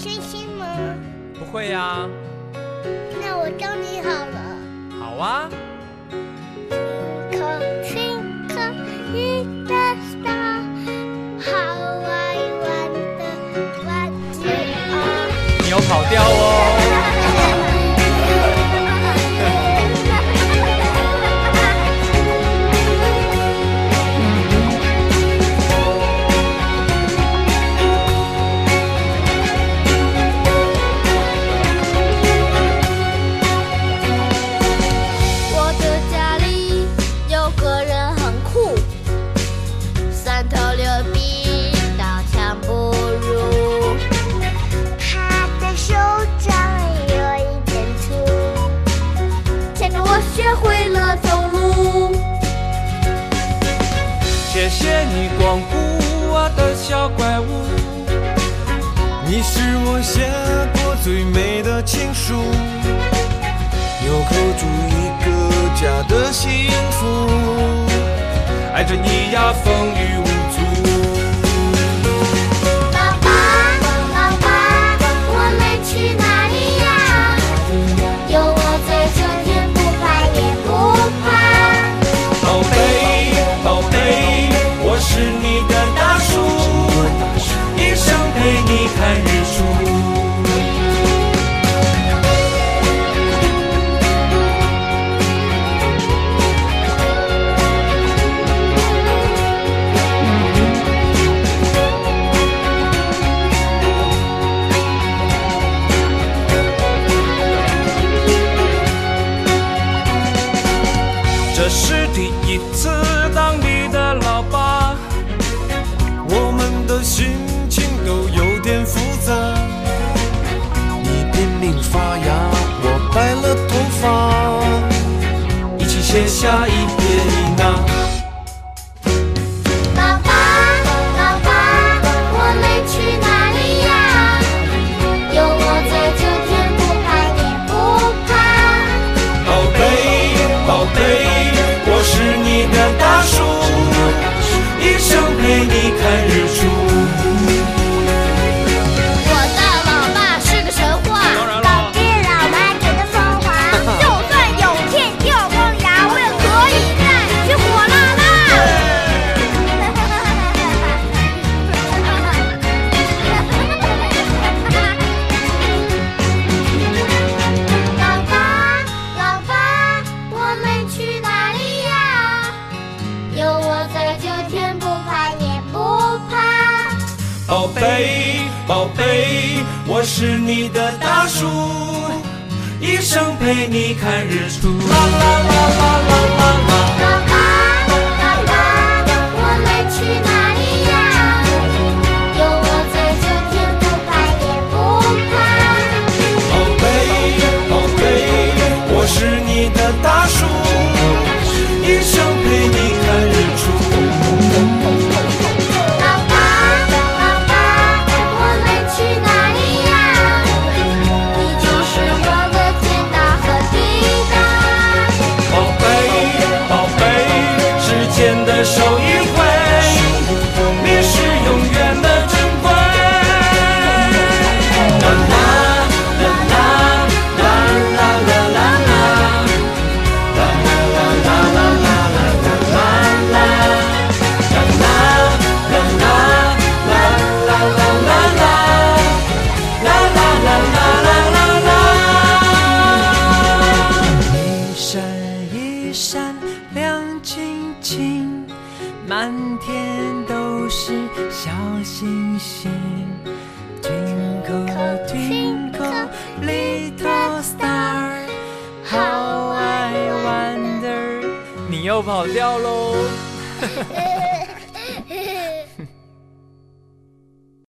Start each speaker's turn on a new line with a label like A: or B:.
A: 星星吗？
B: 不会呀。
A: 那我教你好了。
B: 好啊。
A: Twinkle, little star, how I wonder what you are。
B: 你有跑调哦。 谢谢你光顾我的小怪物，
C: 你是我写过最美的情书，纽扣住一个家的幸福，
B: 爱着你呀风雨无阻。
A: 爸爸，爸爸，我们去哪里呀？有我在这天不怕也不怕。
B: 宝贝，宝贝，我是你的大树，一生陪你看日出。这是第一次当你的老爸，
C: 我们的心情都有点复杂。你拼命发芽，我白了头发，
B: 一起写下一撇一捺。
A: 爸爸，爸爸，我们去哪里呀？有我在这天不怕也不怕。
B: 宝贝，宝贝，我是你的大树，一生陪你看日出。
A: 我的老爸是个神话，当爹老妈觉得风华。就算有天掉光牙，我也可以再去火辣辣。老爸，老爸，我们去哪里呀？有我在这天不怕也不怕。
B: 宝贝，宝贝，我是你的大树，一生陪你看日出。啦啦啦啦啦啦啦。
A: 爸爸，爸爸，我们去哪里呀？有我在这天不怕也不怕。
B: 宝贝，宝贝，我是你的大树，一生陪你看日出。
A: 爸爸，爸爸，我们去哪里呀？你就是我的天大和地大。
B: 宝贝，宝贝，时间的手一挥，你是永远的珍贵。啦啦啦啦啦啦啦啦啦，啦啦啦啦啦啦啦啦啦，啦啦啦啦啦啦啦啦啦，啦啦啦啦啦啦。
C: 一闪一闪亮晶晶，满天都是小星星。Twinkle twinkle little star, how I wonder。
B: 你又跑调喽。